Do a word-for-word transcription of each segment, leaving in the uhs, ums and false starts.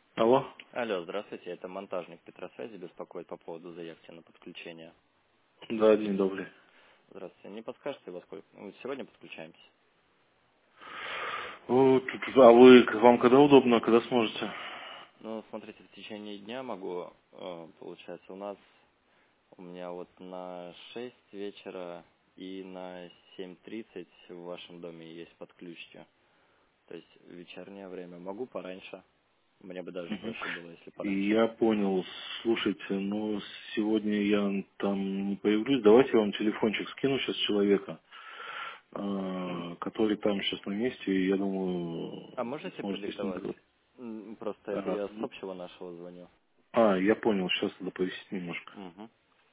Алло? Алло, здравствуйте, это монтажник Петросвязи беспокоит по поводу заявки на подключение. Да, день добрый. Здравствуйте, не подскажете, во сколько? Ну, сегодня подключаемся. Вот, тут- а вы, к- вам когда удобно, когда сможете? Ну, смотрите, в течение дня могу, э, получается, у нас, у меня вот на шесть вечера и на семь тридцать в вашем доме есть подключки. То есть вечернее время. Могу пораньше. Мне бы даже Мгм. проще было, если И пораньше. я понял, слушайте, ну, сегодня я там не появлюсь, давайте я вам телефончик скину сейчас человека, Мгм. а, который там сейчас на месте, и я думаю, А можете сможете с ним продиктовать? договориться. М, Просто это А, я с общего нашего звоню. а, я понял, сейчас надо повесить немножко. Угу.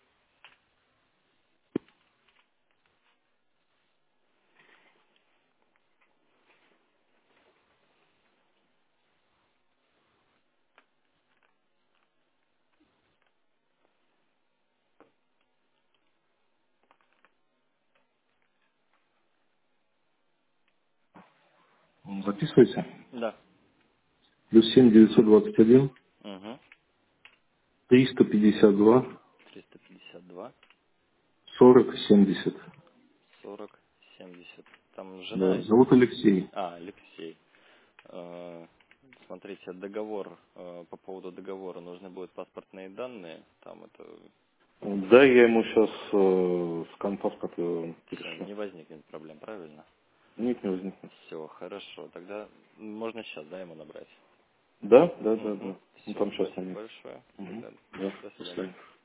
Записывайте. Да. Плюс семь девятьсот двадцать один Угу. триста пятьдесят два триста пятьдесят два сорок семьдесят. сорок семьдесят. Там Да, жена... зовут Алексей. А, Алексей. Э, Смотрите, договор, э, по поводу договора нужны будут паспортные данные. Там это Да, я ему сейчас э, скан паспорта все, перешлю. не возникнет проблем, правильно? Нет, не возникнет. Все, хорошо. Тогда можно сейчас, да, ему набрать? Да, да, да, Угу. да. Ну Все, там сейчас на спасибо месте. большое. Угу. Тогда Да, до до свидания. свидания.